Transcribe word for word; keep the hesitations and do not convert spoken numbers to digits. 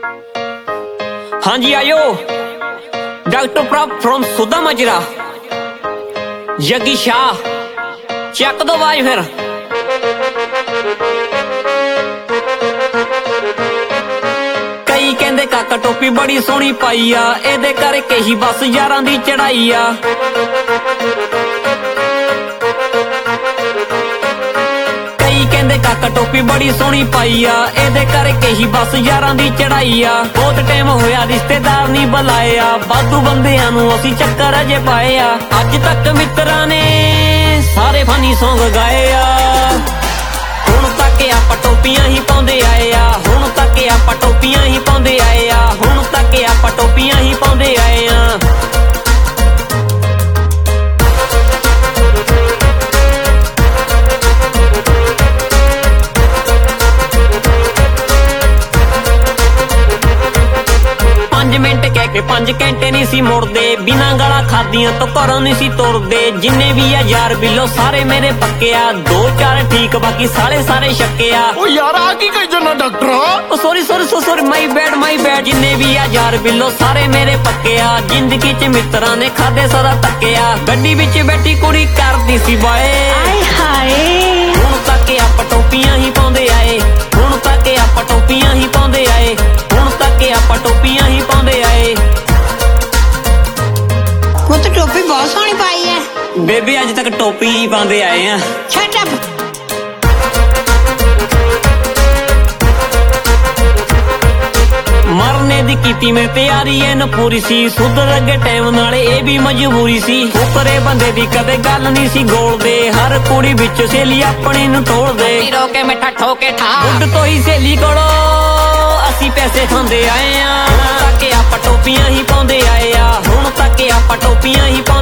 हाँ जी आयो, डॉक्टर प्रॉप फ्रॉम सुधा मजरा, जगी शाह, चक दो बाज फिर। कई कहंदे काका टोपी बड़ी सोहनी पाई आ, एदे करके ही बस यारां दी चढ़ाई आ। काका टोपी बड़ी सोहनी पाई आ, एदे करके ही बस यारां दी चढ़ाई आ। बहुत टाइम होया रिश्तेदार नहीं बुलाया, वाधू बंदियां नूं असीं चक्कर अजे पाए आ। अज तक मित्रां ने सारे फनी सॉन्ग गाए आ, हुण तक आपां टोपियां ही पाउंदे आए आ। हुण तक आपां टोपियां ही पाउंदे आए आ। हुण तक आपां टोपियां ही पाउंदे आए आ। पंज घंटे नहीं सी मुड़दे, बिना गला खादियां तो घरों नहीं सी तुरदे। जिन्ने भी आ यार बिलो सारे मेरे पक्के आ, दो चार ठीक बाकी सारे सारे छक्के आ। ओ यार आ की कही जाना doctor? Oh sorry sorry sorry my bad my bad. जिन्ने भी आ यार बिलो सारे मेरे पक्के आ, जिंदगी च मित्रां ने खादे सदा धक्के आ। गड्डी विच बैठी कुड़ी करदी सी बाए, आए हाय हुण तक आपां टोपियां ही पाउंदे आए। हुण तक आपां टोपियां ही पाउंदे आए। हुण तक आपां टोपियां ही पाउंदे आए। वो तो टोपी बहुत सोहनी पाई है बेबी, अज तक टोपी ही पाउंदे आए हैं। Shut up. मरने दी कीती मैं तैयारी एन पूरी सी, सुधर लगे टाइम नाले ए भी मजबूरी सी। फुकरे बंदे दी कदे गल नहीं सी गोलदे, हर कुड़ी विच सहेली अपनी नूं टोलदे। रोके मिठा ठोके ठा बुढ़ तो ही सहेली कोलों असी पैसे खांदे आए आ। हुण तक आपां टोपियां ही पाउंदे आए आ। हुण तक आपां टोपियां ही